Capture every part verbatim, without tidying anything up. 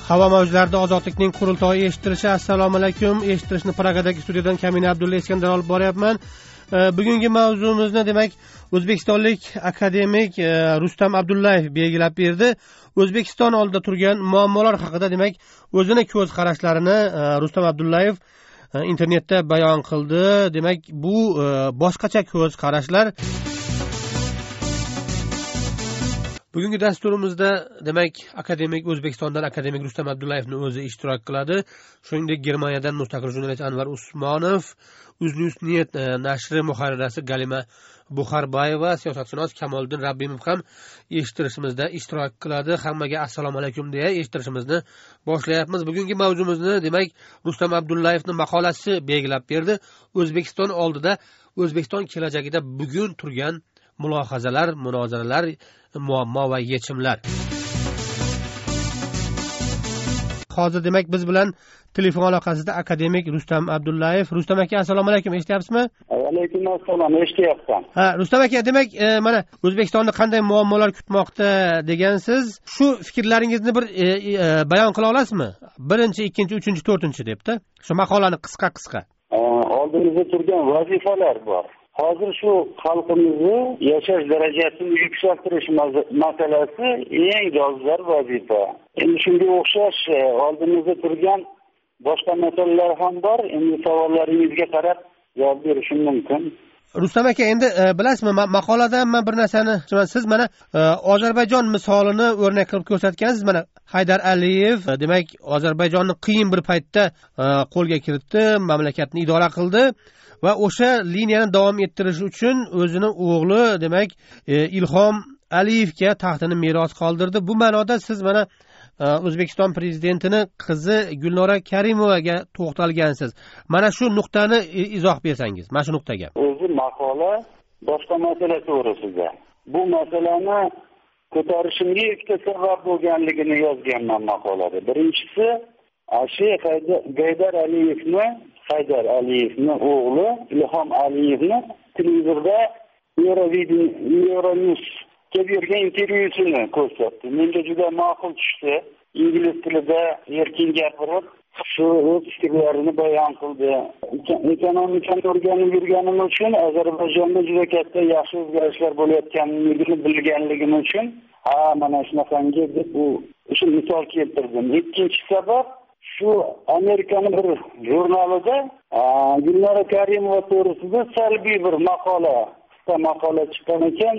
Havo mavjlarida ozodlikning qurultoyi eshitilishi. Assalomu alaykum. Eshitilishni Pragadagi studiyadan Kamina Abdulla Iskandar olib boryapman. Bugungi mavzumizni demak o'zbekistonlik akademik Rustam Abdullayev belgilab berdi. O'zbekiston oldida turgan muammolar haqida demak o'zini ko'z qarashlarini Rustam Abdullayev internetda bayon qildi. Demak bu boshqacha ko'z qarashlar. Bugungi dasturimizda demak akademik O'zbekistondan akademik Rustam Abdullayevning o'zi ishtirok qiladi. Shuningdek Germaniyadan mustaqil jurnalist Anvar Usmonov, Uzniyet nashri muharrirasi Galima Buxarbayeva, siyosatshunos Kamoliddin Rabbimov ham eshittirishimizda ishtirok qiladi. Hammaga assalomu alaykum deya eshittirishimizni boshlayapmiz. Bugungi mavzumizni demak Rustam Abdullayevning maqolasi belgilab berdi. O'zbekiston oldida O'zbekiston kelajagida bugun turgan mulohazalar, munozaralar, muammo va yechimlar. Hozir demak biz bilan telefon aloqasida akademik Rustam Abdullayev. Rustam aka, assalomu alaykum, eshityapsizmi? Alaykum assalom, eshityapman. Ha, Rustam aka, demak e, mana O'zbekistonni qanday muammolar kutmoqda degansiz. Shu fikrlaringizni bir e, e, bayon qila olasizmi? Birinchi, ikkinchi, uchinchi, to'rtinchi debdi. Shu maqolani qisqa-qisqa. Oldimizda turgan vazifalar bor. Hozir shu xalqimizni yashash darajasini yuksaltirish masalasi eng dolzarb vazifa. Endi shunga o'xshash oldimizda turgan boshqa masalalar ham bor. Endi savollaringizga qarab javob berishim mumkin. Rustam aka, endi e, bilasizmi, maqolada men bir narsani, siz mana e, Ozarbayjon misolini o'rnak qilib ko'rsatgansiz. Mana Haydar Aliyev e, demak Ozarbayjonni qiyin bir paytda e, qo'lga kiritdi, mamlakatni idora qildi va o'sha liniyani davom ettirish uchun o'zini o'g'li demak e, Ilhom Aliyevga taxtini meros qoldirdi. Bu ma'noda siz mana e, O'zbekiston prezidentini qizi Gulnora Karimovaga to'xtalgansiz. Mana shu nuqtani izoh bersangiz, mana shu nuqtaga. O'zi maqola boshqa masala to'g'risida. Bu masalani ko'tarishimga ikkita sabab bo'lganligini yozganman maqolada. Birinchisi, Ashey Haydar Aliyevni Haydar Aliyevning o'g'li Ilhom Aliyevni televizorda Euronews-ga bergan intervyusini ko'rsatdi. Menga juda ma'qul tushdi. Ingliz tilida erkin gapirib, shu o'z fikrlarini bayon qildi. Ekonomikani o'rganib yurganim uchun, Ozarbayjonda juda katta yaxshi o'zgarishlar bo'layotganligini bilganligim uchun, ha, mana shunaqangi deb u shu misol keltirdim. Ikkinchi sabab, shu Amerikaning bir jurnalida Gulnora Karimova to'g'risida salbiy bir maqola, qisqa maqola chiqqan ekan,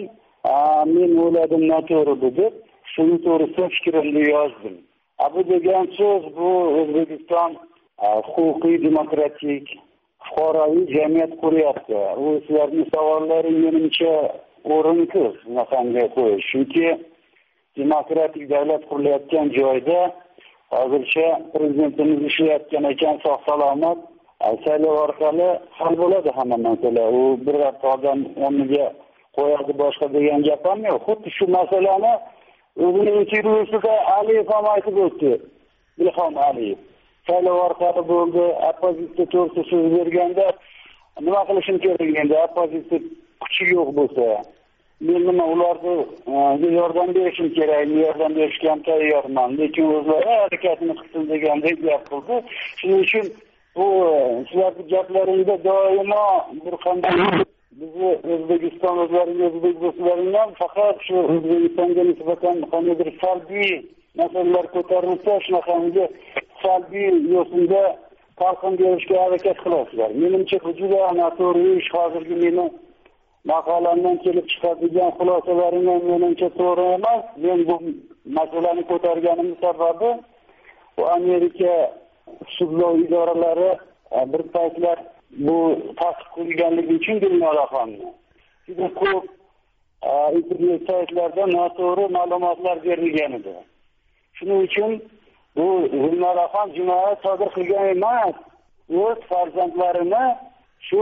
men o'yladim noto'g'ri deb, shuni to'g'risida fikrimni yozdim. Bu degan so'z, bu O'zbekiston huquqiy, demokratik, fuqaroviy jamiyat quryapti. U sizlarning savollaring menimcha o'rinsiz bunaqangi qo'yish. Chunki demokratik davlat qurilayotgan joyda hozircha prezidentimiz ishlayotgan ekan, sog' salomat, saylov orqali hal bo'ladi hamma masala. U bir hafta odam o'rniga qo'yadi boshqa degan gap ham yo'q. Xuddi shu masalani o'zining intervyusida Aliyev ham aytib o'tdi. Ilhom Aliyev saylov orqali bo'ldi, oppozitsiya to'g'risida so'z berganda nima qilishim kerak endi, oppozitsiya kuchi yo'q bo'lsa, men nima ularga yordam berishim kerak, yordam berishga ham tayyorman, lekin o'zlari harakatini qilsin degandek gap qildi. Shuning uchun bu sizlarning gaplaringda doimo bir qanday bizni O'zbekiston o'zlarining o'zbek do'stlaringdan faqat shu O'zbekistonga nisbatan qandaydir salbiy masalalar ko'tarilsa, shunaqangi salbiy yo'sinda talqin berishga harakat qilasizlar. Menimcha bu juda noto'g'ri ish. Hozirgi meni maqolamdan kelib chiqadigan xulosalaring ham menimcha to'g'ri emas. Men bu masalani ko'targanim sababi bu Amerika sudlov idoralari bir paytlar bu tasdiq qilganligi uchun Gulnoraxonni juda ko'p internet saytlarda noto'g'ri ma'lumotlar berilgan edi. Shuning uchun bu Gulnoraxon jinoyat sodir qilgan emas, o'z farzandlarini shu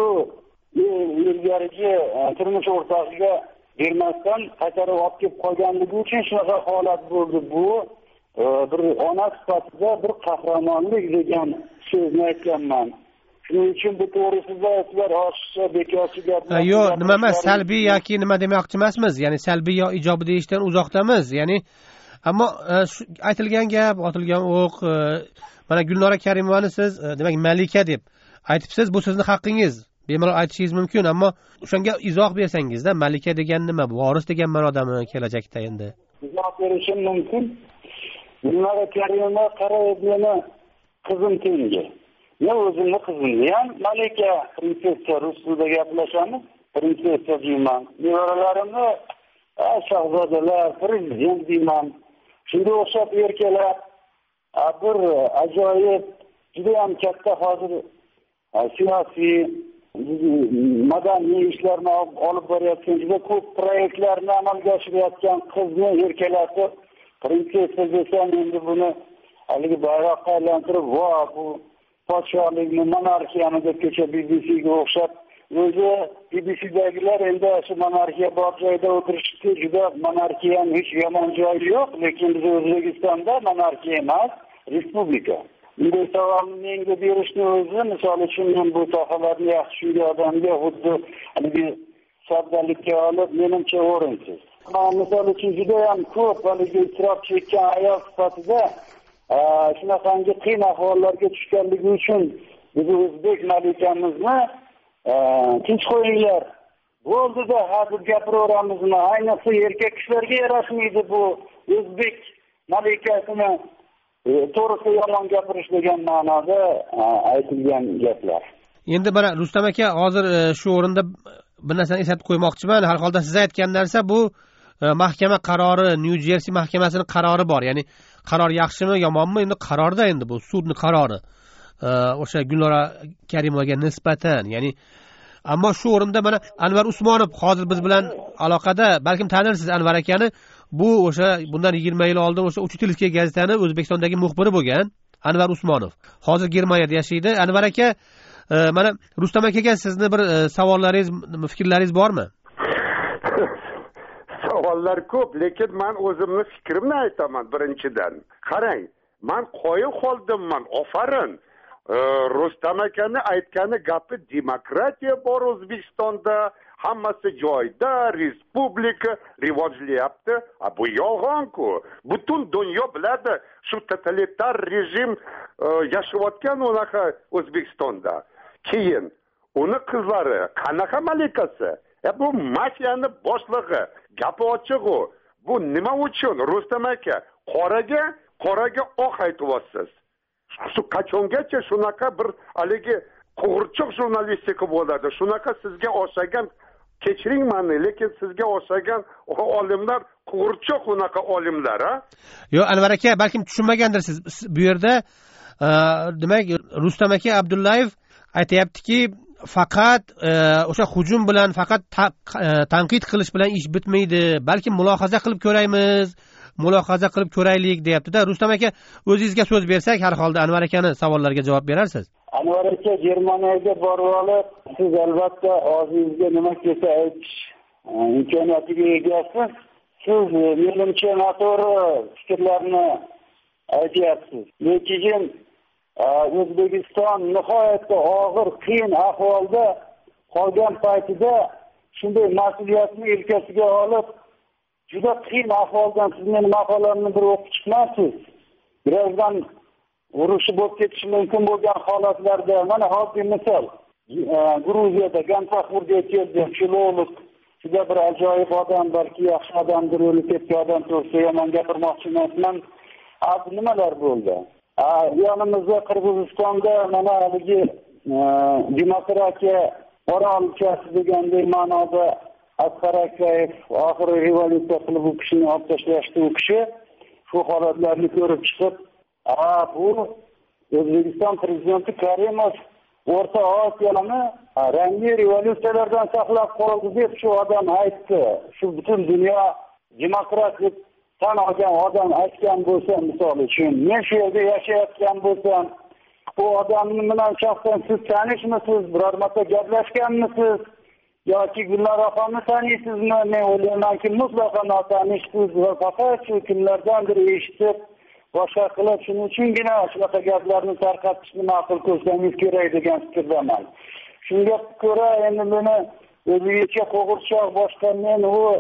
ilgarigi turmush o'rtog'iga bermasdan qaytarib olib kelib qolganligi uchun shunaqa holat bo'ldi. Bu bir ona sifatida bir qahramonlik degan so'zni aytganman. Shuning uchun bu to'g'risida sizlar oshiqcha bekorchi gaplar. Yo'q, nima emas, salbiy yoki nima demoqchi emasmiz. Ya'ni salbiy yo ijobiy deyishdan uzoqdamiz. Ya'ni ammo aytilgan gap, otilgan o'q, mana Gulnora Karimovani siz demak malika deb aytibsiz. Bu sizni haqqingiz, bemalol aytishingiz mumkin, ammo o'shanga izoh bersangizda, malika degan nima, voris degan ma'nodami kelajakda endi? Izoh berishim mumkin. Gulnora Karimova qarayib meni qizim tengi. Men o'zimni qizimni ham malika, prinsessa rus tilida gaplashamiz. Prinsessa deyman. Nevaralarimni shahzodalar, prezident deyman. Shunga o'xshab erkalar bir ajoyib, juda ham katta hozir siyosiy, madaniy ishlarni olib borayotgan, juda ko'p proyektlarni amalga oshirayotgan qizni erkalatib, prinsessa desam endi buni haligi bayroqqa aylantirib, "Vo, bu podshohlikni, monarxiyani" deb kecha B B C'ga o'xshab, o'zi B B C'dagilar endi shu monarxiya bor joyda o'tirishibdi. Juda monarxiya ham hech yomon joyi yo'q, lekin biz O'zbekistonda monarxiya emas, respublika. Bunday savolni menga berishni o'zi, misol uchun men bu sohalarni yaxshi tushungan odamga xuddi haligi soddalikka olib, menimcha o'rinsiz. Misol uchun juda ham ko'p haligi isrof chekkan ayol sifatida shunaqangi qiyin ahvollarga tushganligi uchun biz o'zbek malikamizni tinch qo'yinglar, bo'ldida ha deb gapiraveramizmi? Ayniqsa erkak kishilarga yarashmaydi bu o'zbek malikasini to'g'risida yomon gapirish degan ma'noda aytilgan gaplar. Endi mana Rustam aka, hozir shu o'rinda bir narsani eslatib qo'ymoqchiman. Har holda siz aytgan narsa bu mahkama qarori, New Jersey mahkamasining qarori bor. Ya'ni qaror yaxshimi, yomonmi? Endi qarorda, endi bu sudning qarori. O'sha Gulnora Karimovaga nisbatan, ya'ni ammo shu o'rinda mana Anvar Usmonov hozir biz bilan aloqada, balkim tanirsiz Anvar akani. Bu o'sha bundan yigirma yil oldin o'sha Uchitilskiy gazetani O'zbekistondagi muxbiri bo'lgan Anvar Usmonov. Hozir Germaniyada yashaydi. Anvar aka, mana Rustam akaga sizni bir savollaringiz, fikrlaringiz bormi? Savollar ko'p, lekin men o'zimning fikrimni aytaman birinchidan. Qarang, men qoyil qoldim-man, ofarin. Rustam akani aytgani gapi demokratiya bor O'zbekistonda, hammasi joyida, respublika rivojlayapti. Bu yolg'on-ku. Butun dunyo biladi, shu totalitar rejim yashayotgan unaqa O'zbekistonda. Keyin uni qizlari qanaqa malikasi? E bu mafiyani boshlig'i, gapi ochiq-u. Bu nima uchun Rustam aka qoraga, qoraga oq aytyapsiz? Shu qachongacha shunaqa bir haligi qo'g'irchoq jurnalistika bo'ladi? Shunaqa sizga o'xshagan, kechiring meni, lekin sizga o'xshagan olimlar qo'g'irchoq unaqa olimlar, ha? Yo'q, Anvar aka, balkim tushunmagandirsiz. Bu yerda demak Rustam aka Abdullayev aytayaptiki, faqat o'sha hujum bilan, faqat tanqid qilish bilan ish bitmaydi. Balki mulohaza qilib ko'raymiz, mulohaza qilib ko'raylik deyapti-da. Rustam aka, o'zingizga so'z bersak, har holda Anvar akani savollariga javob berarsiz. Anvar aka, Germaniyaga borib olib, siz albatta og'zingizga nima kelsa aytish imkoniyatiga egasiz. Siz menimcha noto'g'ri fikrlarni aytyapsiz. Lekin O'zbekiston nihoyatda og'ir, qiyin ahvolda qolgan paytida shunday mas'uliyatni yelkasiga olib, juda qiyin ahvoldan siz meni maqolamni bir o'qib chiqmasiz. Birazdan urushi bo'lib ketishi mumkin bo'lgan holatlarda, mana hozir misol Gruziyada Gantaxurga keldi, Chilovlik juda bir ajoyib odam, balki yaxshi odamdir, o'lib ketgan odam to'g'risida yomon gapirmoqchi emasman. Hozir nimalar bo'ldi? Yonimizda Qirg'izistonda mana haligi demokratiya orolchasi deganday ma'noda Asqar Akayev oxiri revolyutsiya qilib u kishini olib tashlashdi. U kishi shu holatlarni ko'rib chiqib, "A, bu O'zbekiston prezidenti Karimov O'rta Osiyoni rangli revolyutsiyalardan saqlab qoldi" deb shu odam aytdi. Shu butun dunyo demokratik tan olgan odam aytgan bo'lsa, misol uchun, men shu yerda yashayotgan bo'lsam, bu odamni bilan shaxsan siz tanishmisiz, biror marta gaplashganmisiz yoki Gulnora opamni taniysizmi? Men o'ylaymanki, mutlaqo notanishsiz va faqat shu kunlardandir eshitib, boshqa qilib, shuning uchungina shunaqa gaplarni tarqatishni ma'qul ko'rsangiz kerak degan fikrdaman. Shunga ko'ra endi meni o'ziga qo'g'irchoq boshqa men u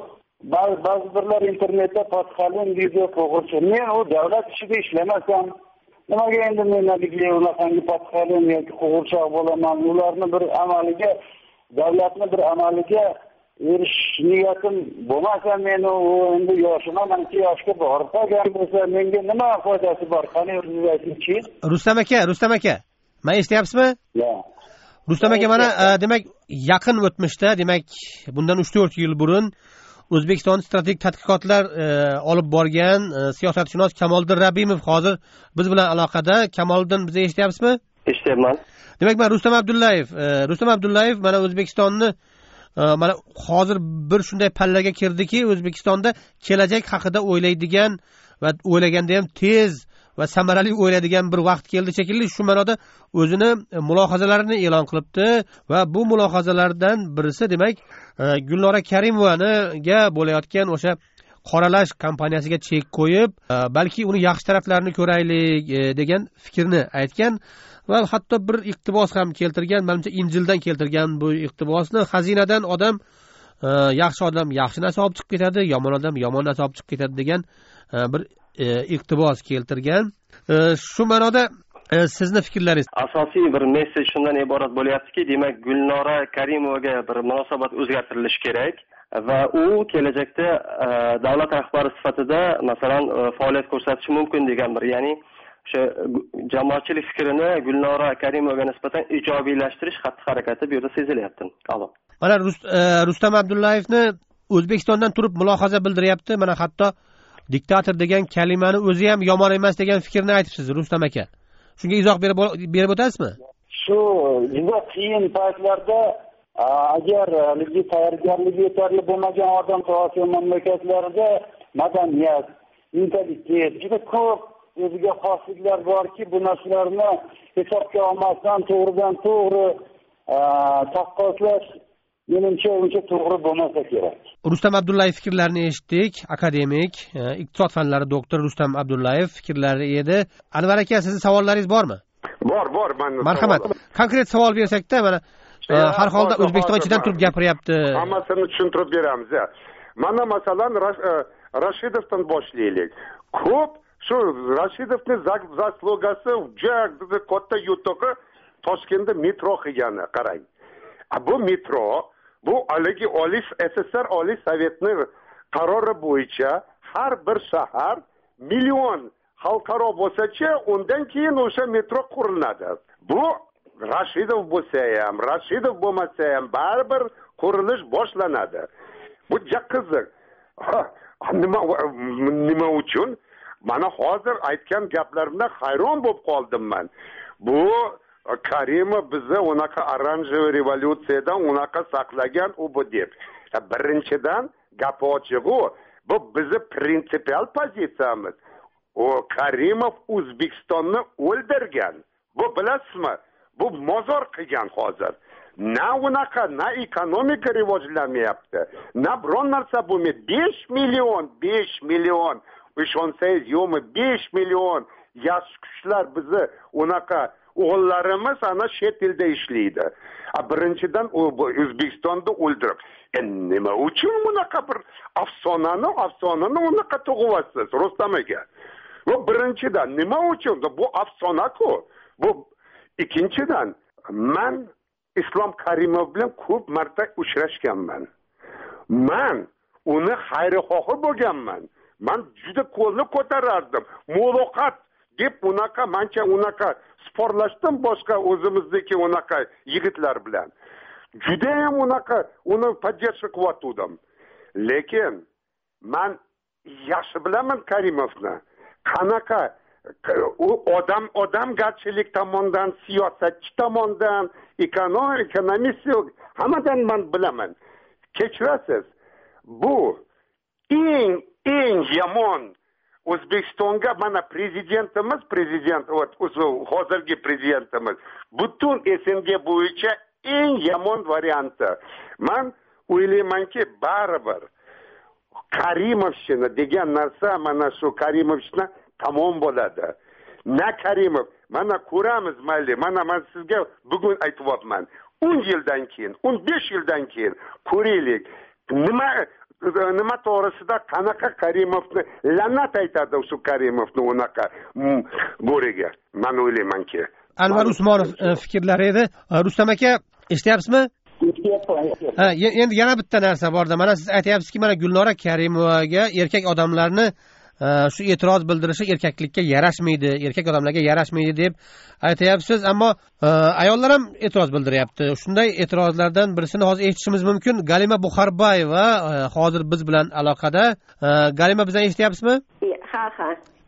ba'zi ba'zi birlar internetda pasqalin video qo'g'irchi. Men u davlat ishida ishlamasam, nimaga endi men nabigli unaqangi pasqalin yoki qo'g'irchoq bo'laman? Ularni bir amaliga, davlatni bir amaliga erishish niyatim bo'lmasa, men u endi yoshimman, ancha yoshga borib qolgan bo'lsa, menga nima foydasi bor? Qani o'zingiz aytingchi. Rustam aka, Rustam aka, men eshityapsizmi? Yo'q. Rustam aka, mana demak yaqin o'tmishda, demak bundan uch to'rt yil burun O'zbekiston strategik tadqiqotlar olib borgan siyosatshunos Kamoliddin Rabbimov hozir biz bilan aloqada. Kamoliddin, bizni eshityapsizmi? Eshityapman. Demak, men Rustam Abdullayev, Rustam Abdullayev mana O'zbekistonni mana hozir bir shunday pallaga kirdiki, O'zbekistonda kelajak haqida o'ylaydigan va o'ylaganda ham tez va samarali o'ylaydigan bir vaqt keldi shekilli. Shu ma'noda o'zini mulohazalarini e'lon qilibdi va bu mulohazalardan birisi demak Gulnora Karimovaniga bo'layotgan o'sha qoralash kampaniyasiga chek qo'yib, balki uni yaxshi taraflarini ko'raylik degan fikrni aytgan va hatto bir iqtibos ham keltirgan. Menimcha Injildan keltirgan bu iqtibosni. Xazinadan odam yaxshi odam yaxshi narsa olib chiqib ketadi, yomon odam yomon narsa olib chiqib ketadi degan bir iqtibos keltirgan. Shu ma'noda sizni fikrlaringiz? Asosiy bir messej shundan iborat bo'lyaptiki, demak Gulnora Karimovaga bir munosabat o'zgartirilishi kerak va u kelajakda davlat rahbari sifatida masalan faoliyat ko'rsatishi mumkin degan bir, ya'ni o'sha jamoatchilik fikrini Gulnora Karimovaga nisbatan ijobiylashtirish xatti-harakati bu yerda sezilyapti. Alo. Mana Rustam Abdullayevni O'zbekistondan turib mulohaza bildiryapti. Mana hatto diktator degan kalimani o'zi ham yomon emas degan fikrni aytibsiz, Rustam aka. Shunga izoh berib berib o'tasizmi? Shu juda qiyin paytlarda agar haligi tayyorgarligi yetarli bo'lmagan odam Osiyo mamlakatlarida madaniyat, mentalitet juda ko'p o'ziga xosliklar borki, bu narsalarni hisobga olmasdan to'g'ridan to'g'ri taqqoslash menimcha uncha to'g'ri bo'lmasa kerak. Rustam Abdullayev fikrlarini eshitdik. Akademik, iqtisod fanlari doktor Rustam Abdullayev fikrlari edi. Anvar aka, sizning savollaringiz bormi? Bor, bor. Marhamat. Konkret savol bersakda, mana har holda O'zbekiston ichidan turib gapiryapti. Hammasini tushuntirib beramiz. Mana masalan Rashidovdan boshlaylik. Ko'p shu Rashidovning zaslugasi juda katta yutug'i Toshkentda metro qilgani, qarang. Bu metro, bu haligi Oliy S S R Oliy Sovetning qarori bo'yicha har bir shahar million xalqaro bo'lsa-chi, undan keyin o'sha metro quriladi. Bu Rashidov bo'lsa ham, Rashidov bo'lmasa ham baribir qurilish boshlanadi. Bu juda qiziq. Nima nima uchun? Mana hozir aytgan gaplarimdan hayron bo'lib qoldim men. Bu Karimov bizni unaqa oranjiy revolyutsiyadan unaqa saqlagan u bu deb. Birinchidan gap ochig'i, bu bizni prinsipial pozitsiyamiz. O Karimov O'zbekistonni o'ldirgan. Bu bilasizmi? Bu mozor qilgan hozir. Na unaqa, na ekonomika rivojlanmayapti. Na biron narsa bo'lmaydi. besh million, besh million, ishonsangiz yo'qmi, besh million yosh kuchlar bizni unaqa o'g'illarimiz ana chet elda ishlaydi. Birinchidan u O'zbekistonda o'ldirib. Nima uchun bunaqa bir afsonani, afsonani unaqa tug'yapsiz, Rustam aka? Bu birinchidan nima uchun? Bu afsona-ku. Bu ikkinchidan men Islom Karimov bilan ko'p marta uchrashganman. Men uni xayrixohi bo'lganman. Men juda qo'lni ko'tarardim. Muloqot deb unaqa mancha unaqa sporlashdim boshqa o'zimizniki unaqa yigitlar bilan. Juda ham unaqa uni podдержка qilyotdim. Lekin men yaxshi bilaman Karimovni. Qanaqa u odam odamgarchilik tomonidan, siyosatchi tomonidan, ekonom, ekonomist hammadan men bilaman. Kechirasiz. Bu eng eng yomon O'zbekistonga mana prezidentimiz, prezident hozirgi prezidentimiz butun S N G bo'yicha eng yomon varianti. Men o'ylaymanki, baribir Karimovshina degan narsa mana shu Karimovshina tamom bo'ladi. Na Karimov, mana ko'ramiz mayli, mana men sizga bugun aytyapman. o'n yildan keyin, o'n besh yildan keyin ko'raylik. Nima nima to'g'risida qanaqa Karimovni la'nat aytadi shu Karimovni unaqa go'riga. Men o'ylaymanki. Anvar Usmonov fikrlari edi. Rustam aka, eshityapsizmi? Ha, endi yana bitta narsa borda. Mana siz aytyapsizki, mana Gulnora Karimovaga erkak odamlarni shu e'tiroz bildirishi erkaklikka yarashmaydi, erkak odamlarga yarashmaydi deb aytyapsiz, ammo ayollar ham e'tiroz bildiryapti. Shunday e'tirozlardan birisini hozir eshitishimiz mumkin. Galima Buxarbayeva hozir biz bilan aloqada. Galima, bizdan eshityapsizmi? Ha, ha.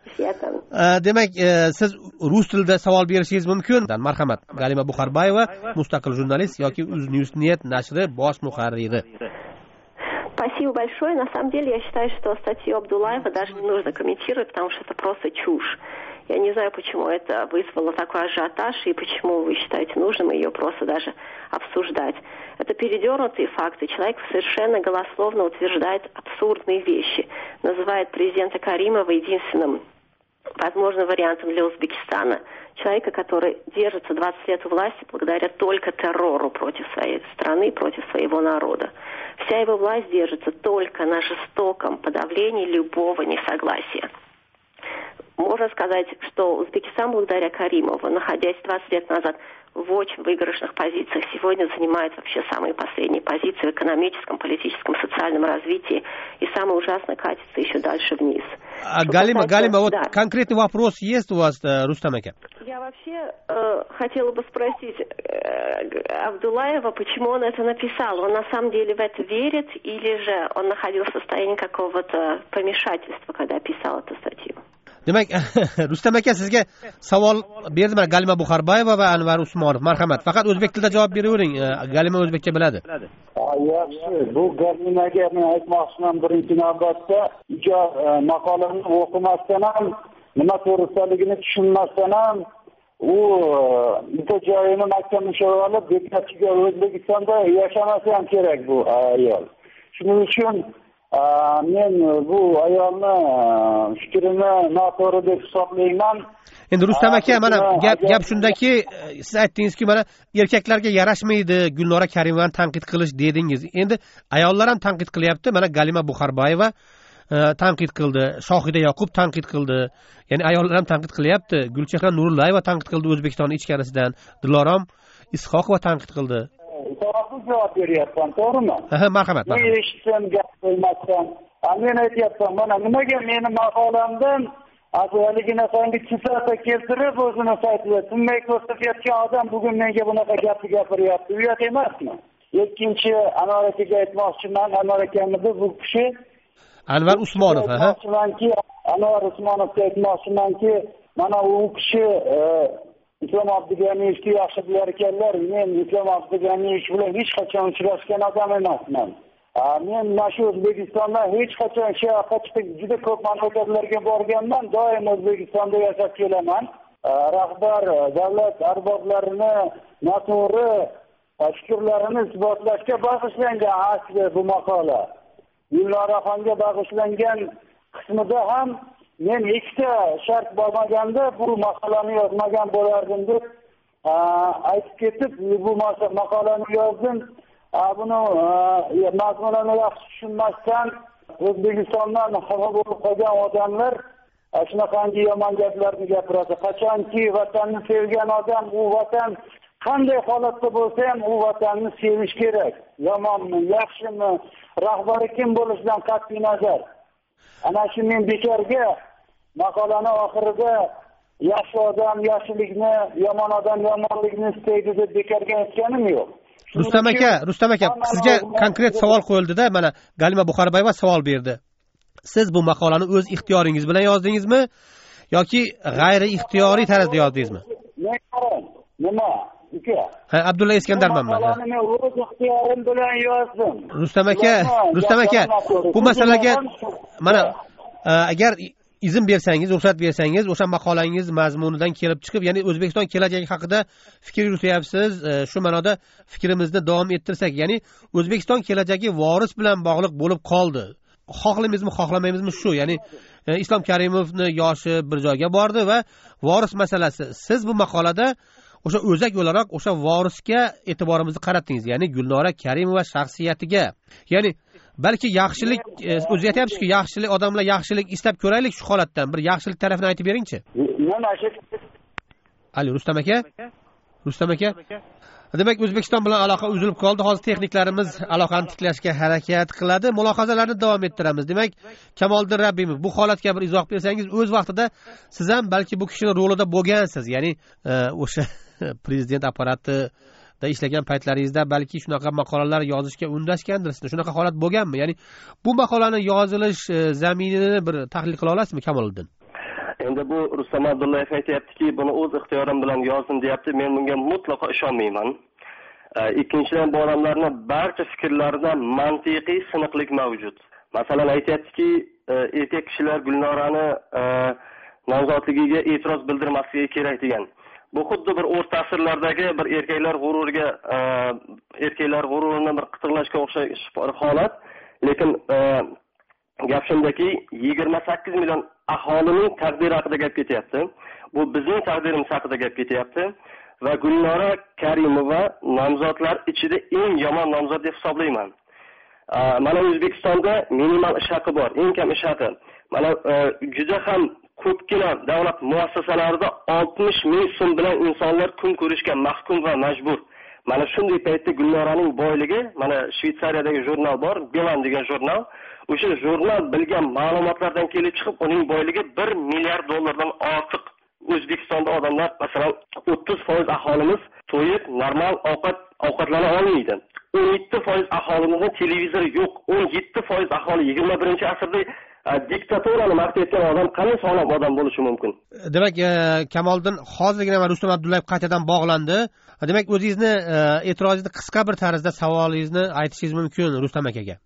Demak, siz rus tilida savol berishingiz mumkin. Marhamat. Galima Buxarbayeva, mustaqil jurnalist yoki UzNewsNet nashri bosh muharriri. Спасибо большое. На самом деле, я считаю, что статью Абдуллаева даже не нужно комментировать, потому что это просто чушь. Я не знаю, почему это вызвало такой ажиотаж и почему вы считаете нужным ее просто даже обсуждать. Это передернутые факты. Человек совершенно голословно утверждает абсурдные вещи. Называет президента Каримова единственным возможным вариантом для Узбекистана. Человека, который держится двадцать лет у власти благодаря только террору против своей страны, против своего народа. Вся его власть держится только на жестоком подавлении любого несогласия. Можно сказать, что Узбекистан благодаря Каримову, находясь двадцать лет назад в очень выигрышных позициях, сегодня занимает вообще самые последние позиции в экономическом, политическом, социальном развитии, и самое ужасное катится еще дальше вниз. А Галима, касается... Галима, вот да. Конкретный вопрос есть у вас, Рустам ака? Я вообще э, хотела бы спросить э, Абдуллаева, почему он это написал. Он на самом деле в это верит, или же он находился в состоянии какого-то помешательства, когда писал эту статью? Demak, Rustam aka, sizga savol berdim Galima Buxarbayeva va Anvar Usmonov. Marhamat, faqat o'zbek tilida javob beravering. Galima o'zbekcha biladi. Yaxshi, bu Galimaga men aytmoqchiman, birinchi navbatda ijod maqolani o'qimasdan ham, nima to'g'risaligini tushunmasdan ham u bitta joyini mahkam ushlab olib, bekatchiga O'zbekistonda yashamasa ham kerak bu ayol. Shuning uchun men bu ayolni fikrini noto'g'ri deb hisoblayman. Endi Rustam aka, mana gap gap shundaki, siz aytdingizki, mana erkaklarga yarashmaydi Gulnora Karimovani tanqid qilish dedingiz. Endi ayollar ham tanqid qilyapti. Mana Galima Buxarbayeva tanqid qildi, Shohida Yoqub tanqid qildi. Ya'ni ayollar ham tanqid qilyapti. Gulchehra Nurullayeva tanqid qildi O'zbekiston ichkarisidan. Dilorom Ishoqova tanqid qildi. Savobli javob beryapman, to'g'rimi? Ha, marhamat. Men eshitsam, gap qo'ymasdan. Men aytyapman, mana nimaga meni maqolamdan azaliginaqangi chisata keltirib o'zini saytida tinmay ko'rsatayotgan odam bugun menga bunaqa gapni gapiryapti. Uyat emasmi? Ikkinchi, Anvar akaga aytmoqchiman, Anvar akamni bu kishi Anvar Usmonov, ha? Anvar Usmonovga aytmoqchimanki, mana u kishi Islom Abduganiyevni yaxshi bilar ekanlar. Men Islom Abduganiyev bilan hech qachon uchrashgan odam emasman. Men mana shu O'zbekistonda hech qachon shunaqa chiqib juda ko'p mamlakatlarga borganman. Doim O'zbekistonda yashab kelaman. Rahbar davlat arboblarini noto'g'ri fikrlarini isbotlashga bag'ishlangan asli bu maqola. Gulnoraxonga bag'ishlangan qismida ham men ikkita shart bo'lmaganda bu maqolani yozmagan bo'lardim deb aytib ketib, bu maqolani yozdim. Buni mazmunini yaxshi tushunmasdan O'zbekistondan xafa bo'lib qolgan odamlar shunaqangi yomon gaplarni gapiradi. Qachonki vatanni sevgan odam, u vatan qanday holatda bo'lsa ham u vatanni sevish kerak. Yomonmi, yaxshimi, rahbari kim bo'lishidan qat'iy nazar. Ana shu men bekorga maqolani oxirida yaxshi odam yaxshilikni, yomon odam yomonlikni istaydi deb bekorga aytganim yo'q. Rustam aka, Rustam aka, sizga konkret savol qo'yildi-da, mana Galima Buxarbayeva savol berdi. Siz bu maqolani o'z ixtiyoringiz bilan yozdingizmi yoki g'ayri ixtiyoriy tarzda yozdingizmi? Men qarang, nima? Uka. Ha, Abdulla Iskandarman men. Maqolani men o'z ixtiyorim bilan yozdim. Rustam aka, Rustam aka, bu masalaga mana agar izn bersangiz, ruxsat bersangiz, o'sha maqolangiz mazmunidan kelib chiqib, ya'ni O'zbekiston kelajagi haqida fikr yurityapsiz. Shu ma'noda fikrimizni davom ettirsak, ya'ni O'zbekiston kelajagi voris bilan bog'liq bo'lib qoldi. Xohlaymizmi, xohlamaymizmi shu, ya'ni Islom Karimovni yoshi bir joyga bordi va voris masalasi. Siz bu maqolada o'sha o'zak o'laroq o'sha vorisga e'tiborimizni qaratdingiz, ya'ni Gulnora Karimova shaxsiyatiga. Ya'ni balki yaxshilik o'zi aytyapsiz-ku, yaxshilik odamlar yaxshilik istab ko'raylik shu holatdan. Bir yaxshilik tarafini aytib bering-chi. Mana shu Ali Rustam aka? Rustam aka? Demak, O'zbekiston bilan aloqa uzilib qoldi. Hozir texniklarimiz aloqani tiklashga harakat qiladi. Mulohazalarni davom ettiramiz. Demak, Kamoliddin Rabbimov, bu holatga bir izoh bersangiz, o'z vaqtida siz ham balki bu kishining rolida bo'lgansiz. Ya'ni o'sha prezident apparatida ishlagan paytlaringizda balki shunaqa maqolalar yozishga undashgandirsiz. Shunaqa holat bo'lganmi? Ya'ni bu maqolani yozilish zaminini bir tahlil qila olasizmi, Kamoliddin? Endi bu Rustam Abdullayev aytayaptiki, buni o'z ixtiyorim bilan yozdim deyapti. Men bunga mutlaqo ishonmayman. Ikkinchidan, bu odamlarning barcha fikrlarida mantiqiy siniqlik mavjud. Masalan, aytayaptiki, erkak kishilar Gulnorani nomzodligiga e'tiroz bildirmasligi kerak degan. Bu xuddi bir o'rta asrlardagi bir erkaklar g'ururiga, erkaklar g'ururini bir qitiqlashga o'xshash holat. Lekin gap shundaki, yigirma sakkiz million aholining taqdiri haqida gap ketyapti. Bu bizning taqdirimiz haqida gap ketyapti va Gulnora Karimova nomzodlar ichida eng yomon nomzod deb hisoblayman. Mana O'zbekistonda minimal ish haqi bor, eng kam ish haqi. Mana juda ham ko'pgina davlat muassasalarida oltmish ming so'm bilan insonlar kun ko'rishga mahkum va majbur. Mana shunday paytda Gulnoraning boyligi, mana Shveysariyadagi jurnal bor, Bilan degan jurnal. O'sha jurnal bilgan ma'lumotlardan kelib chiqib, uning boyligi bir milliard dollardan ortiq. O'zbekistonda odamlar, masalan, o'ttiz foiz aholimiz to'yib, normal ovqat ovqatlana olmaydi. o'n yetti foiz aholimizning televizori yo'q. o'n yetti foiz aholi yigirma birinchi asrda diktatorani maqtayotgan odam qanday sog'lom odam bo'lishi mumkin? Demak, Kamoliddin hozirgina Rustam Abdullayev qaytadan bog'landi. Demak, o'zingizni e'tirozingizni qisqa bir tarzda savolingizni aytishingiz mumkin Rustam akaga.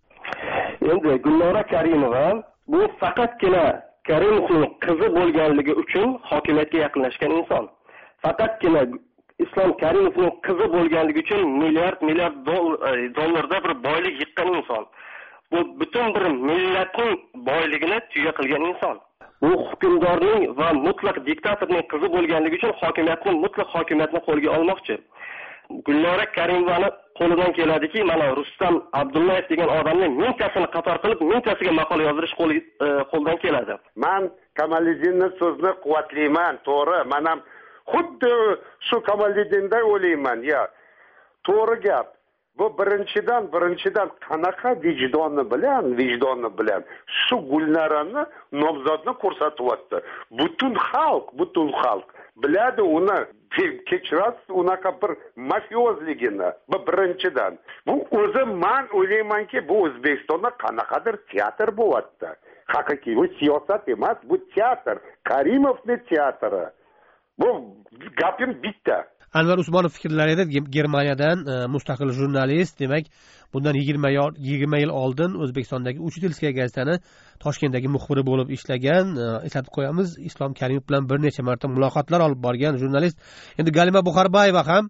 Endi Gulnora Karimova bu faqatgina Karimovning qizi bo'lganligi uchun hokimiyatga yaqinlashgan inson. Faqatgina Islom Karimovning qizi bo'lganligi uchun milliard milliard dollarda bir boylik yiqqan inson. Bu butun bir millatning boyligini tuya qilgan inson. Bu hukmdorning va mutlaq diktatorning qizi bo'lganligi uchun hokimiyatni mutlaq hokimiyatni qo'lga olmoqchi. Gulnora Karimovani qo'lidan keladiki, mana Rustam Abdullayev degan odamning mingtasini qator qilib, mingtasiga maqola yozirish qo'ldan keladi. Men Kamoliddinning so'zini quvvatlayman, to'g'ri. Men ham xuddi shu Kamoliddinday o'ylayman, ya. To'g'ri gap. Bu birinchidan, birinchidan qanaqa vijdonni bilan, vijdonni bilan shu Gulnorani nomzodni ko'rsatyapti. Butun xalq, butun xalq biladi uni, kechirasiz unaqa bir mafiozligini. Bu birinchidan. Bu o'zi men o'ylaymanki, bu O'zbekistonda qanaqadir teatr bo'lyapti. Haqiqiy bu siyosat emas, bu teatr. Karimovning teatri. Bu gapim bitta. Anvar Usmonov fikrlari edi, Germaniyadan mustaqil jurnalist, demak, bundan yigirma yil oldin O'zbekistondagi Uchitilskaya gazetani Toshkentdagi muxbiri bo'lib ishlagan. Eslatib qo'yamiz, Islom Karimov bilan bir necha marta muloqotlar olib borgan jurnalist. Endi Galima Buxarbayeva ham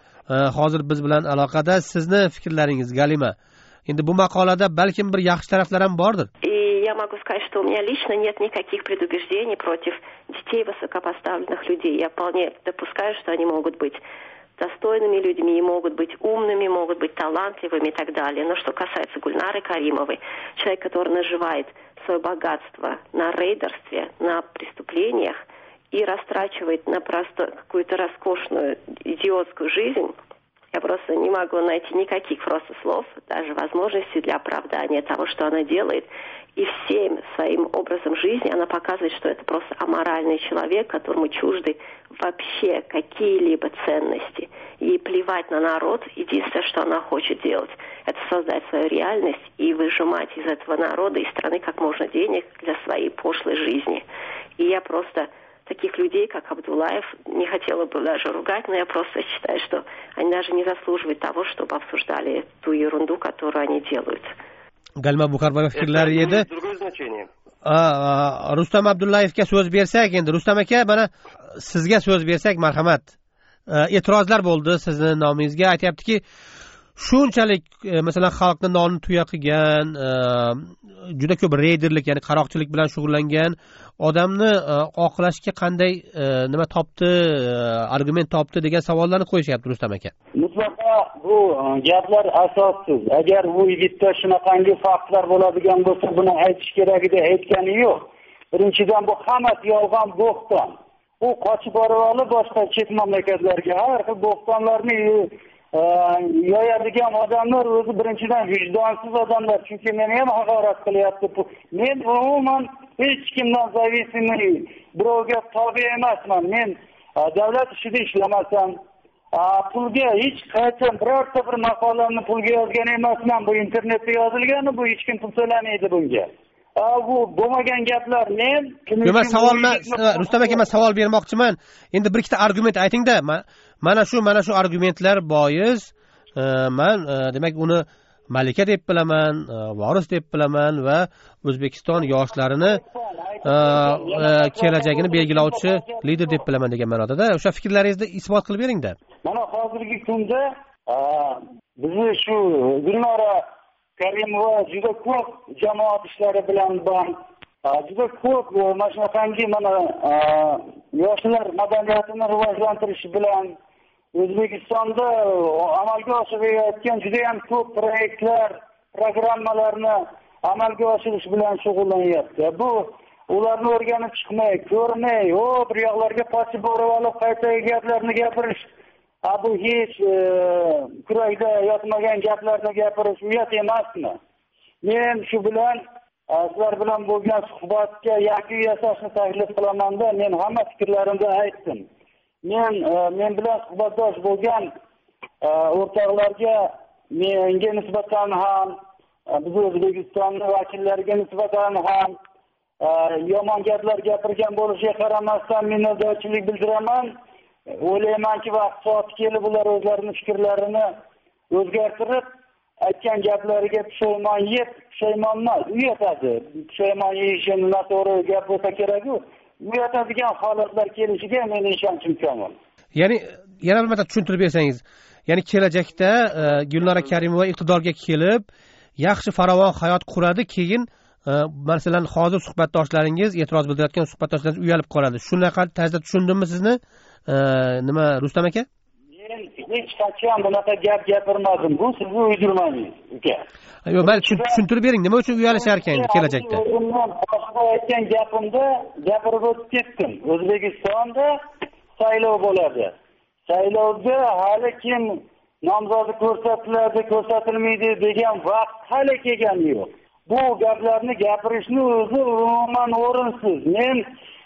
hozir biz bilan aloqada. Sizni fikrlaringiz, Galima. Endi bu maqolada balkim bir yaxshi taraflar ham bordir. Я могу сказать, что у меня лично нет никаких предубеждений против детей высокопоставленных людей. Я вполне допускаю, что они могут быть достойными людьми, могут быть умными, могут быть талантливыми и так далее. Но что касается Гульнары Каримовой, человек, который наживает свое богатство на рейдерстве, на преступлениях и растрачивает на просто какую-то роскошную идиотскую жизнь, я просто не могу найти никаких просто слов, даже возможностей для оправдания того, что она делает. И всем своим образом жизни она показывает, что это просто аморальный человек, которому чужды вообще какие-либо ценности. Ей плевать на народ, единственное, что она хочет делать, это создать свою реальность и выжимать из этого народа и страны как можно денег для своей пошлой жизни. И я просто таких людей, как Абдуллаев, не хотела бы даже ругать, но я просто считаю, что они даже не заслуживают того, чтобы обсуждали ту ерунду, которую они делают. Galma Buxarbayeva fikrlari edi. Rustam Abdullayevga so'z bersak, endi Rustam aka, mana sizga so'z bersak, marhamat. E'tirozlar bo'ldi sizni nomingizga. Aytayaptiki, shunchalik masalan xalqni nonni tuya qilgan juda ko'p reyderlik ya'ni qaroqchilik bilan shug'ullangan odamni oqlashga qanday nima topdi argument topdi degan savollarni qo'yishyapti Rustam aka. Mutlaqo bu gaplar asossiz. Agar bu yigitda shunaqangi faktlar bo'ladigan bo'lsa, buni aytish kerakida aytgani yo'q. Birinchidan bu hammasi yolg'on bo'xton. U qochib borib olib boshqa chet mamlakatlarga har xil bo'xtonlarni yoyadigan odamlar o'zi birinchidan vijdonsiz odamlar. Chunki meni ham haqorat qilyapti. Men umuman hech kimdan zavisimiy birovga tobe emasman. Men davlat ishida ishlamasam, pulga hech qachon birorta bir maqolamni pulga yozgan emasman. Bu internetda yozilgani, bu hech kim pul to'lamaydi bunga. Bu bo'lmagan gaplar. Men men savolni Rustam aka men savol bermoqchiman. Endi bir ikkita argument ayting-da. Mana shu mana shu argumentlar bois men demak uni malika deb bilaman, voris deb bilaman va O'zbekiston yoshlarini kelajagini belgilovchi lider deb bilaman degan ma'noda. O'sha fikrlaringizni isbot qilib bering-da. Mana hozirgi kunda bizni shu Gulnora Karimova juda ko'p jamoat ishlari bilan band, juda ko'p mana shunaqangi mana yoshlar madaniyatini rivojlantirish bilan O'zbekistonda amalga oshirilayotgan juda ham ko'p proyektlar, programmalarni amalga oshirish bilan shug'ullanyapti. Bu ularni o'rganib chiqmay, ko'rmay, o bir yoqlarga qochib borib olib qaytagi gaplarni gapirish, bu hech kurakda yotmagan gaplarni gapirish uyat emasmi? Men shu bilan sizlar bilan bo'lgan suhbatga yakun yasashni taklif qilaman-da, men hamma fikrlarimni aytdim. Men men bilan suhbatdosh bo'lgan o'rtoqlarga menga nisbatan ham, biz O'zbekistonning vakillariga nisbatan ham yomon gaplar gapirgan bo'lishiga qaramasdan minnatdorchilik bildiraman. O'ylaymanki, vaqt soati kelib ular o'zlarining fikrlarini o'zgartirib, aytgan gaplariga pushaymon yeb, pushaymon emas, uyatadi. Pushaymon yeyishi noto'g'ri gap bo'lsa kerak-ku. Uyatadigan holatlar kelishiga meni ishonchim komil. Ya'ni yana bir marta tushuntirib bersangiz, ya'ni kelajakda Gulnora Karimova iqtidorga kelib, yaxshi farovon hayot quradi, keyin masalan hozir suhbatdoshlaringiz, e'tiroz bildirayotgan suhbatdoshlaringiz uyalib qoladi. Shunaqa tarzda tushundimmi sizni? Nima Rustam aka? Men hech qachon bunaqa gap gapirmadim. Bu sizni uydirmangiz, uka. Yo'q, balki tushuntirib bering, nima uchun uyalishar ekan endi kelajakda? Boshqa aytgan gapimda gapirib o'tib ketdim. O'zbekistonda saylov bo'ladi. Saylovda hali kim nomzodi ko'rsatiladi, ko'rsatilmaydi degan vaqt hali kelgani yo'q. Bu gaplarni gapirishni o'zi umuman o'rinsiz. Men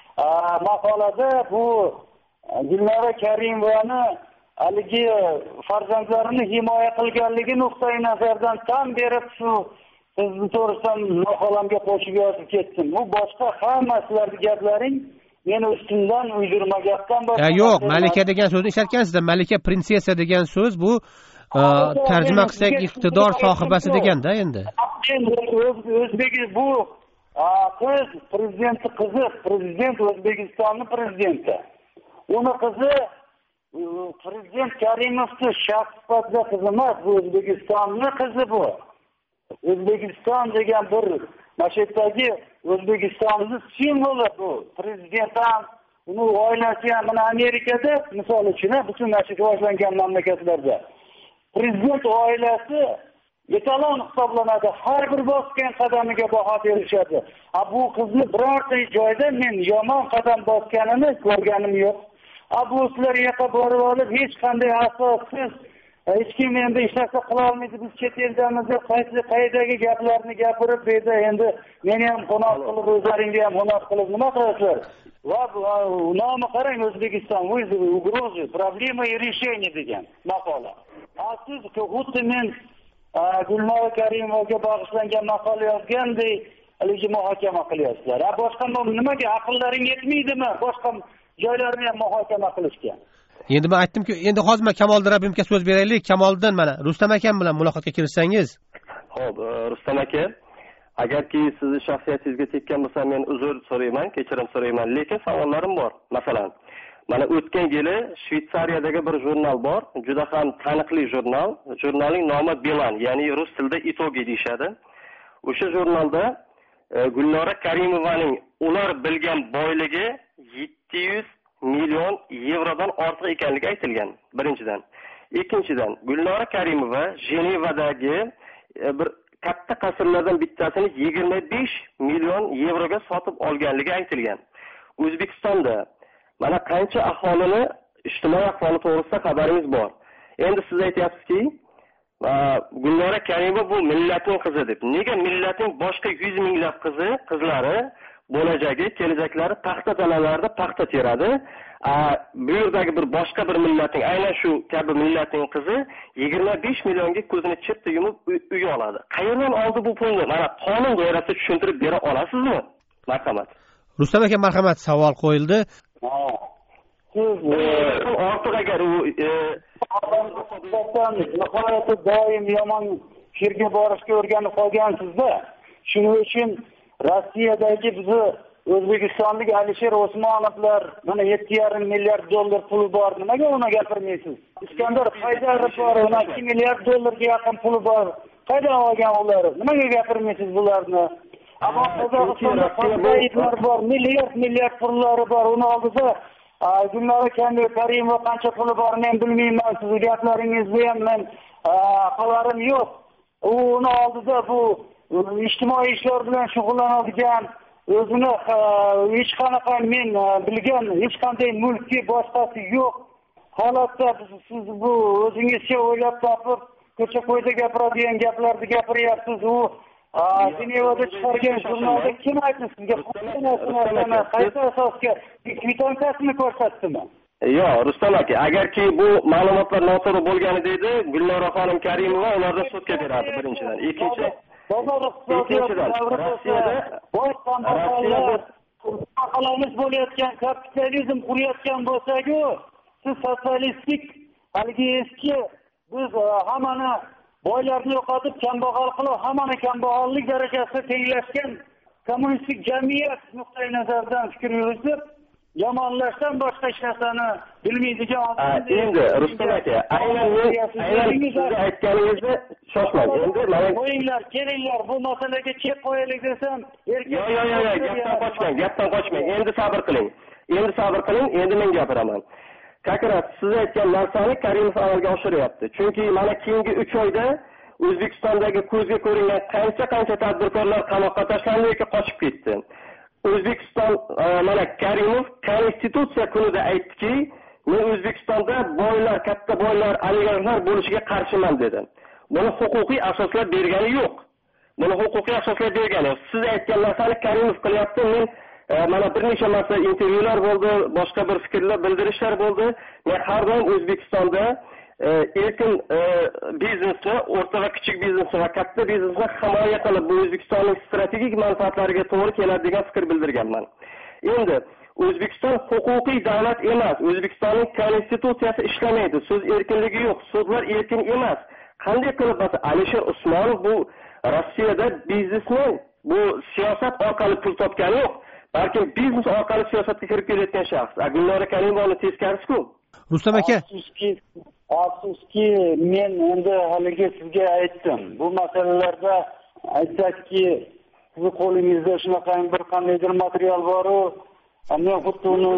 maqolada bu Gulnora Karimovani haligi farzandlarini himoya qilganligi nuqtai nazardan tan berib shu sizni to'g'risida maqolamga qo'shib yozib ketdim. Bu boshqa hamma sizlarning gaplaring meni ustimdan uydirma gapdan boshqa. Yo'q, malika degan so'zni ishlatgansizda, malika prinsessa degan so'z bu tarjima qilsak iqtidor sohibasi deganda endi. O'zbek bu qiz prezidentning qizi, prezident O'zbekistonning prezidenti. Uni qizi prezident Karimovning shaxs sifatida qizi emas, bu O'zbekistonning qizi bu. O'zbekiston degan bir mashaqqatdagi O'zbekistonning simvoli bu. Prezident ham, uni oilasi ham mana Amerikada, misol uchun, butun nashr rivojlangan mamlakatlarda prezident oilasi etalon hisoblanadi. Har bir bosgan qadamiga baho berishadi. A bu qizni birorta joyda men yomon qadam bosganini ko'rganim yo'q. A bu sizlar yoqqa borib olib hech qanday asossiz hech kim endi ishlasa qila olmaydi, biz chet eldamiz deb qaysi qaydagi gaplarni gapirib berdi. Endi meni ham qo'noq qilib, o'zlaringni ham qo'noq qilib nima qilasizlar? Va nomi qarang, O'zbekiston o'zi ugrozi, problema и решение degan maqola. Siz xuddi men Gulnora Karimovaga bag'ishlangan maqola yozgandek haligi muhokama qilyapsizlar. Ha, boshqa nimaga aqllaring yetmaydimi? Boshqa joylarni ham muhokama qilishga. Endi men aytdim-ku, endi hozir men Kamoliddin Rabbimga so'z beraylik. Kamoliddin, mana Rustam akam bilan muloqotga kirishsangiz. Xo'p, Rustam aka, agarki sizni shaxsiyatingizga tekkan bo'lsa, men uzr so'rayman, kechirim so'rayman, lekin savollarim bor. Masalan, mana o'tgan yili Shveysariyadagi bir jurnal bor, juda ham taniqli jurnal. Jurnalning nomi Bilan, ya'ni rus tilida itogi deyishadi. O'sha jurnalda e, Gulnora Karimovaning ular bilgan boyligi yetti yuz million yevrodan ortiq ekanligi aytilgan, birinchidan. Ikkinchidan, Gulnora Karimova Jenevadagi e, bir katta qasrlardan bittasini yigirma besh million yevroga sotib olganligi aytilgan. O'zbekistonda mana qancha aholini ijtimoiy ahvoli to'g'risida xabaringiz bor. Endi siz aytyapsizki, Gulnora Karimova bu millatning qizi deb. Nega millatning boshqa yuz minglab qizi, qizlari bo'lajagi, kelajaklari paxta dalalarida paxta teradi? Bu yerdagi bir boshqa bir millatning, aynan shu kabi millatning qizi yigirma besh millionga ko'zini chirtib yumib uy oladi. Qayerdan oldi bu pulni? Mana qonun doirasida tushuntirib bera olasizmi? Marhamat. Rustam aka, marhamat, savol qo'yildi. Siz ortiq agar u nihoyatda doim yomon yerga borishga o'rganib qolgansizda. Shuning uchun Rossiyadagi bizni O'zbekistonlik Alisher Osmonovlar mana yetti yarim milliard dollar puli bor. Nimaga uni gapirmaysiz? Iskandar Haydarov bor, uni ikki milliard dollarga yaqin puli bor. Qaydan olgan ular? Nimaga gapirmaysiz bularni? Ammo Qozog'istonda qanchaylar bor, milliard milliard pullari bor. Uni oldida Gulnora Karimova qancha puli bor men bilmayman. Siz gaplaringizni ham men xabarim yo'q. Uni oldida bu ijtimoiy ishlar bilan shug'ullanadigan, o'zini hech qanaqa men bilgan hech qanday mulki boshqasi yo'q holatda siz bu o'zingizcha o'ylab topib ko'cha ko'yda gapiradigan gaplarni gapiryapsiz. U Jenevada chiqargan jurnalda kim aytdi sizga? Qaysi asosga kvitantsiyasini ko'rsatdimi? Yo'q, Rustam aka, agarki bu ma'lumotlar noto'g'ri bo'lganida edi, Gulnora xonim Karimova ularni sudga beradi birinchidan. Ikkinchi Ikkinchidan, Rossiyada Rossiyada bo'layotgan kapitalizm qurayotgan bo'lsa-ku, siz sotsialistik haligi eski biz hammani boylarni yo'qotib kambag'al qilib, hammani kambag'allik darajasida tenglashgan kommunistik jamiyat nuqtai nazaridan fikr yuritib, yomonlashdan boshqa hech narsani bilmaydigan odam. Endi Rustam aka, aynan siz aytganingizni shoshmang. Endi mana qo'yinglar, kelinglar, bu masalaga chek qo'yaylik desam, erkak yo'q, yo'q, yo'q, gapdan qochmang, gapdan qochmang. Endi sabr qiling. Endi sabr qiling, endi men gapiraman. Kakrat, siz aytgan narsani Karimov amalga oshiryapti. Chunki mana keyingi uch oyda O'zbekistondagi ko'zga ko'ringan qancha-qancha tadbirkorlar qamoqqa tashlandi yoki qochib ketdi. O'zbekiston mana Karimov Konstitutsiya kunida aytdiki, men O'zbekistonda boylar, katta boylar, oligarxlar bo'lishiga qarshiman dedi. Buni huquqiy asoslar bergani yo'q. Buni huquqiy asoslar bergani yo'q. Siz aytgan narsani Karimov qilyapti. Men mana bir necha marta intervyular bo'ldi, boshqa bir fikrlar, bildirishlar bo'ldi. Men har doim O'zbekistonda erkin biznesni, o'rta va kichik biznesni va katta biznesni himoya qilib, bu O'zbekistonning strategik manfaatlariga to'g'ri keladi degan fikr bildirganman. Endi O'zbekiston huquqiy davlat emas. O'zbekistonning konstitutsiyasi ishlamaydi. So'z erkinligi yo'q, sudlar erkin emas. Qanday qilib bo'lsa Alisher Usmonov bu Rossiyada biznesni, bu siyosat orqali pul topgani yo'q. Balki biznes orqali siyosatga kirib kelayotgan shaxs. Gulnora Karimovani teskarisi-ku. Rustam aka, afsuski men endi haligi sizga aytdim. Bu masalalarda aytdikki, sizni qo'lingizda shunaqa bir qandaydir material bor-ku, men xuddi uni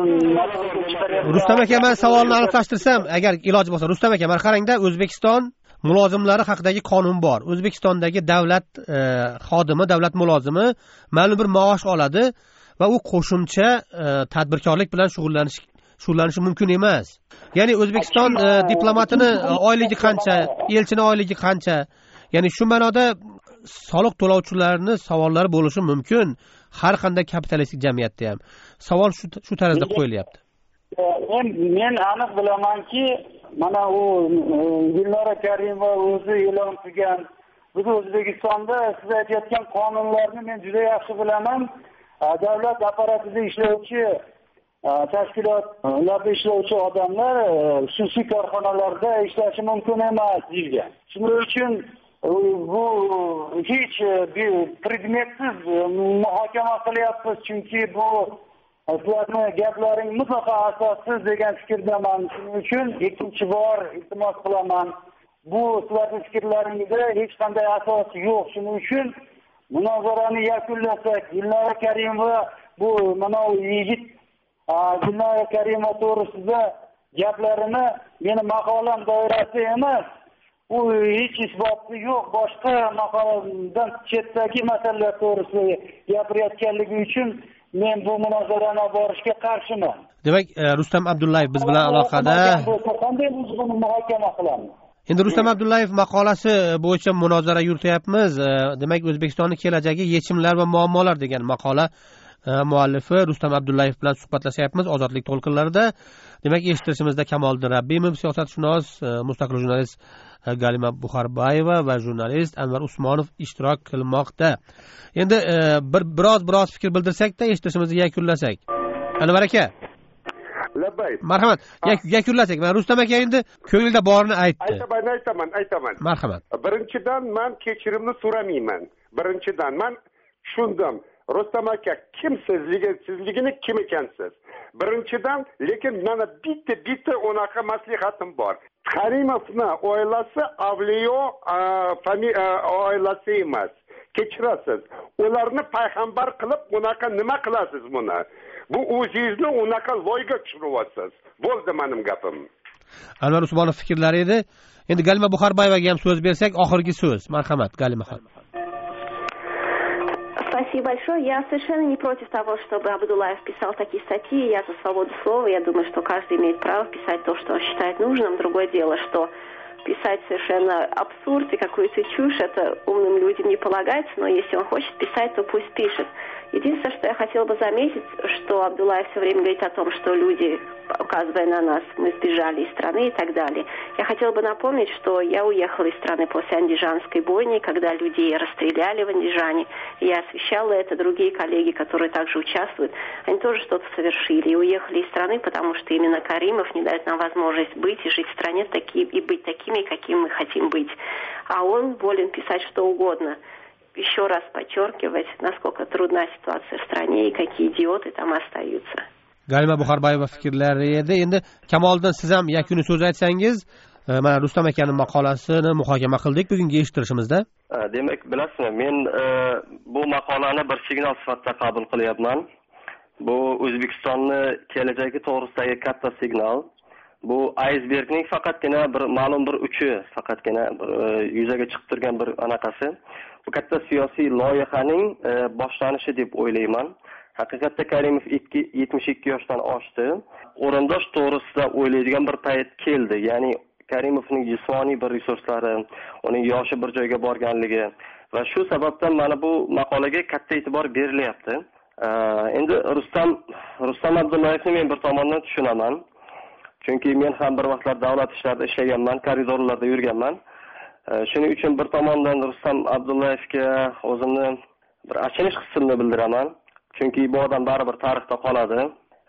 Rustam aka, men savolni aniqlashtirsam, agar iloji bo'lsa, Rustam aka, mana qarangda, O'zbekiston mulozimlari haqidagi qonun bor. O'zbekistondagi davlat xodimi, davlat mulozimi ma'lum bir maosh oladi va u qo'shimcha tadbirkorlik bilan shug'ullanish shug'ullanishi mumkin emas. Ya'ni O'zbekiston diplomatini oyligi qancha, elchini oyligi qancha? Ya'ni shu ma'noda soliq to'lovchilarning savollari bo'lishi mumkin. Har qanday kapitalistik jamiyatda ham savol shu shu tarzda qo'yilyapti. Men men aniq bilamanki, mana u Gulnora Karimova o'zi e'lon qilgan biz O'zbekistonda siz aytayotgan qonunlarni men juda yaxshi bilaman. Davlat apparatida ishlovchi tashkilotlarda ishlovchi odamlar xususiy korxonalarda ishlashi mumkin emas deyilgan. Shuning uchun bu hech bir predmetsiz muhokama qilyapmiz, chunki bu sizlarni gaplaring mutlaqo asossiz degan fikrdaman. Shuning uchun ikkinchi bor iltimos qilaman. Bu sizlarning fikrlaringizda hech qanday asos yo'q. Shuning uchun munozarani yakunlasak, Gulnora Karimova bu mana u yigit Gulnora Karimova to'g'risida gaplarini meni maqolam doirasida emas, u hech isboti yo'q, boshqa maqoladan chetdagi masalalar to'g'risida gapirayotganligi uchun men bu munozarani olib borishga qarshiman. Demak, Rustam Abdullayev biz bilan aloqada. Qanday biz buni muhokama qilamiz? Endi Rustam Abdullayev maqolasi bo'yicha munozara yurityapmiz. Demak, O'zbekistonning kelajagi yechimlar va muammolar degan maqola muallifi Rustam Abdullayev bilan suhbatlashyapmiz ozodlik to'lqinlarida. Demak, eshittirishimizda Kamoliddin Rabbimov, siyosatshunos, mustaqil jurnalist Galima Buxarbayeva va jurnalist Anvar Usmonov ishtirok qilmoqda. Endi bir biroz biroz fikr bildirsak-da, eshittirishimizni yakunlasak. Anvar aka. Labay. Marhamat. Yakunlasak. Men Rustam aka endi ko'nglida borini aytdi. Aytaman, aytaman, aytaman. Marhamat. Birinchidan men kechirimni so'ramayman. Birinchidan men tushundim. Rustam aka kimsizligi, sizligini kim ekansiz? Birinchidan, lekin mana bitta bitta unaqa maslahatim bor. Karimovni oilasi Avliyo oilasi emas. Kechirasiz. Ularni payg'ambar qilib unaqa nima qilasiz buni? Bu o'zingizni unaqa loyga tushiryapsiz. Bo'ldi mening gapim. Anvar Usmonov fikrlari edi. Endi Galima Buxarbayevaga ham so'z bersak, oxirgi so'z. Marhamat, Galima xonim. Спасибо большое. Я совершенно не против того, чтобы Абдуллаев писал такие статьи. Я за свободу слова. Я думаю, что каждый имеет право писать то, что он считает нужным. Другое дело, что писать совершенно абсурд и какую-то чушь, это умным людям не полагается, но если он хочет писать, то пусть пишет. Единственное, что я хотела бы заметить, что Абдуллаев все время говорит о том, что люди, указывая на нас, мы сбежали из страны и так далее. Я хотела бы напомнить, что я уехала из страны после Андижанской бойни, когда людей расстреляли в Андижане. Я освещала это, другие коллеги, которые также участвуют, они тоже что-то совершили и уехали из страны, потому что именно Каримов не дает нам возможность быть и жить в стране таки, и быть такими, какими мы хотим быть. А он волен писать что угодно. Еще раз подчеркивать, насколько трудна ситуация в стране и какие идиоты там остаются. Galima Buxarbayeva fikrlari edi. Endi Kamoliddin, siz ham yakuniy so'z aytsangiz, mana Rustam akaning maqolasini muhokama qildik bugungi eshittirishimizda. Demak, bilasizmi, men bu maqolani bir signal sifatida qabul qilyapman. Bu O'zbekistonni kelajagi to'g'risidagi katta signal. Bu icebergning faqatgina bir ma'lum bir uchi, faqatgina yuzaga chiqib turgan bir anaqasi. Bu katta siyosiy loyihaning boshlanishi deb o'ylayman. Haqiqatda Karimov yetmish ikki yoshdan oshdi. O'rindosh to'g'risida o'ylaydigan bir payt keldi. Ya'ni Karimovning jismoniy bir resurslari, uning yoshi bir joyga borganligi va shu sababdan mana bu maqolaga katta e'tibor berilyapti. Endi Rustam Rustam Abdullayevni men bir tomondan tushunaman. Chunki men ham bir vaqtlar davlat ishlarida ishlaganman, koridorlarda yurganman. Shuning uchun bir tomondan Rustam Abdullayevga o'zimni bir achinish hissini bildiraman. Chunki bu odam baribir tarixda qoladi.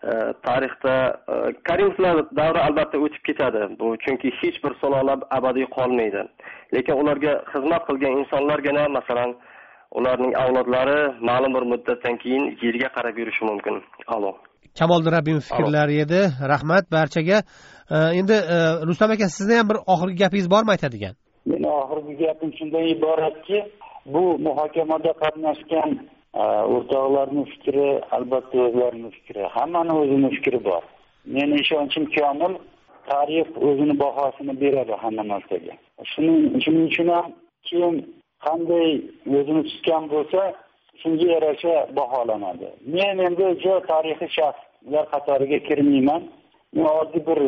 Tarixda Karimovlar davri albatta o'tib ketadi. Bu chunki hech bir sulola abadiy qolmaydi. Lekin ularga xizmat qilgan insonlargina, masalan, ularning avlodlari ma'lum bir muddatdan keyin yerga qarab yurishi mumkin. Alo. Kamoliddin Rabbimov fikrlari edi. Rahmat barchaga. Endi Rustam aka, sizning ham bir oxirgi gapingiz bormi aytadigan? Men oxirgi gapim shundan iboratki, bu muhokamada qatnashgan o'rtoqlarning fikri albatta o'zlarining fikri. Hammaning o'zining fikri bor. Meni ishonchim komil, tarix o'zining bahosini beradi hamma narsaga. Shuning shuning uchun ham kim qanday o'zini tutgan bo'lsa, shunga yarasha baholanadi. Men endi jo tarixiy shaxslar qatoriga kirmayman. Men oddiy bir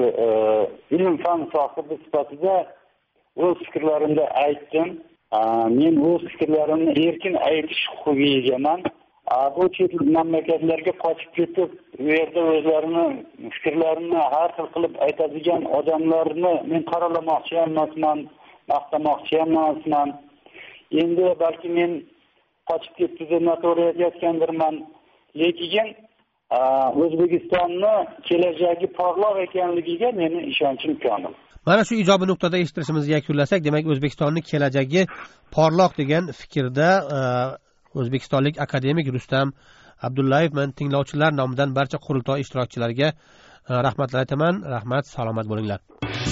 ilm fan sohibi sifatida o'z fikrlarimni aytdim. Men o'z fikrlarimni erkin aytish huquqiga egaman. Bu chet mamlakatlarga qochib ketib, u yerda o'zlarini fikrlarini har xil qilib aytadigan odamlarni men qoralamoqchi emasman, maqtamoqchi emasman. Endi balki men qochib ketdi deb noto'g'ri aytgandirman. Lekin O'zbekistonni kelajagi porloq ekanligiga meni ishonchim komil. Mana shu ijobiy nuqtada eshittirishimizni yakunlasak, demak O'zbekistonning kelajagi porloq degan fikrda O'zbekistonlik akademik Rustam Abdullayev. Men tinglovchilar nomidan barcha qurultoy ishtirokchilariga rahmatlar aytaman. Rahmat, salomat bo'linglar.